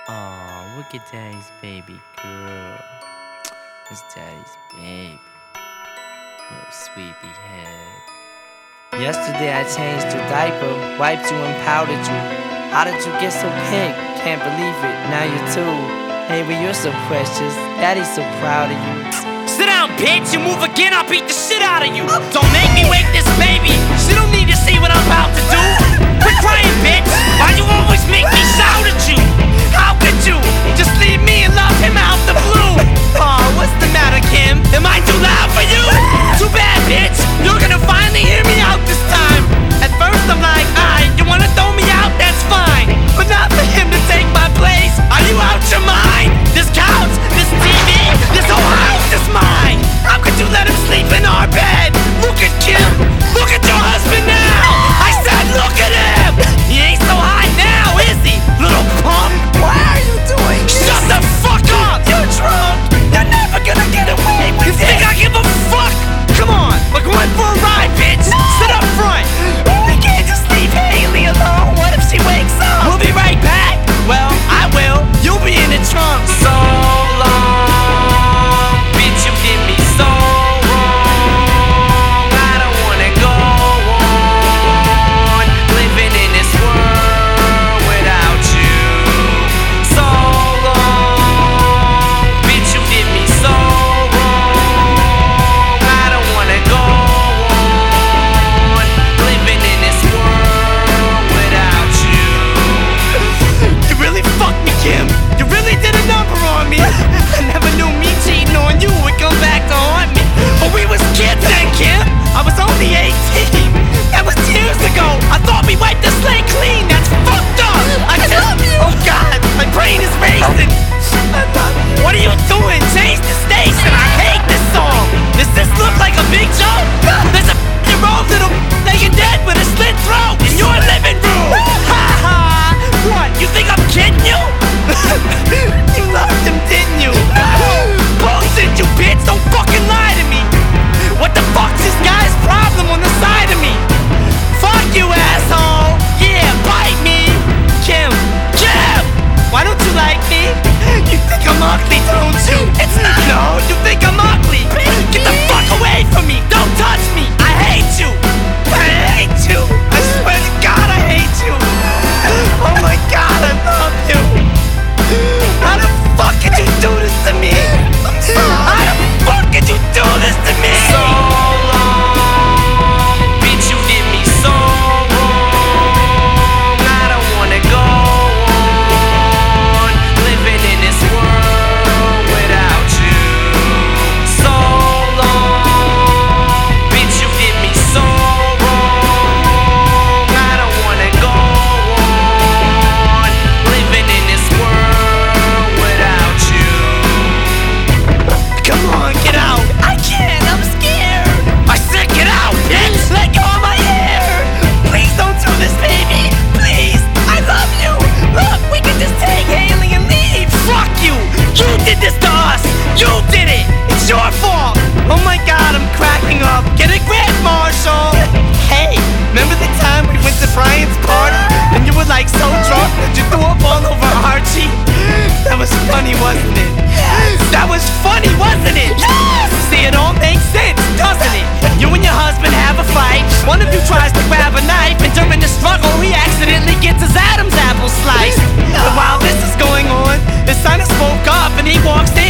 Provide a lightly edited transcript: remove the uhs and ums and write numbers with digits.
Oh, look at Daddy's baby girl. It's Daddy's baby. Little sweepy head. Yesterday I changed your diaper, wiped you and powdered you. How did you get so pink? Can't believe it, now you're two. Hey, but you're so precious. Daddy's so proud of you. Sit down, bitch. You move again, I'll beat the shit out of you. Don't make me wake this baby. She don't need to see what I'm about to do. Quit crying, bitch. Why you always make me shout at you? How could you just leave me and love him out the blue? Aw, what's the matter, Kim? Am I too loud for you? Too bad, bitch. You're gonna finally hear me out this time. At first I'm like, alright, you wanna throw me out? That's fine. But not for him to take my place. Are you out your mind? This couch, this TV, this whole house is mine. How could you let him sleep in our bed? Look at Kim. Look at your husband now. I said look at him. He ain't so high now, is he? Little punk. Why are you doing this? Shut the fuck up. You're drunk. You're never gonna get away You with think it. I give a fuck? Come on, we're going for a ride, bitch. Sit up front. We can't just leave Haley alone. What if she wakes up? We'll be right back. Well, I will. You'll be in the trunk. So long, bitch, you did me so wrong. I don't wanna go on living in this world without you. So long, bitch, you did me so wrong. I don't wanna go on living in this world without you. You really fucked me, Kim. You really did a number on me. I never knew me cheating on you would come back to haunt me. But we was kids then, Kim. I was only 18. That was years ago. I thought we wiped the slate clean. That's fucked up. I love you. Oh God, my brain is racing. I love you. What are you doing? Change the station. I hate this song. Does this look like a big joke? There's a year-old little laying dead with a slit throat in your living room. Ha ha. What? You think I'm kidding you? You loved him, didn't you? Bullshit, you bitch! Don't fucking lie to me! What the fuck's this guy's problem on the side of me? Fuck you, asshole! Yeah, bite me! Kim! Kim! Why don't you like me? You think I'm ugly, don't you? It's not. No, you think I'm ugly! Get the fuck away from me! Don't touch me! I hate you! I hate you! I swear to God, I hate you! Oh my God, I love you! How the fuck could you do this to me? How the fuck could you do this to me? So long, bitch, you did me so wrong. I don't wanna go on living in this world without you. So long, bitch, you did me so wrong. I don't wanna go on living in this world without you. Come on, get out. I can't. I'm scared. I said get out, bitch. Let go of my hair. Please don't do this, baby. Please. I love you. Look, we can just take Haley and leave. Fuck you. You did this to us. You did it. It's your fault. Oh my God, I'm cracking up. Get a grip, Marshall. Hey, remember the time we went to Brian's party and you were like so drunk that you threw up all over Archie? That was funny, wasn't it? That was funny, wasn't it? Yes! See, it all makes sense, doesn't it? You and your husband have a fight. One of you tries to grab a knife, and during the struggle, he accidentally gets his Adam's apple sliced. And while this is going on, his son has woke up and he walks in.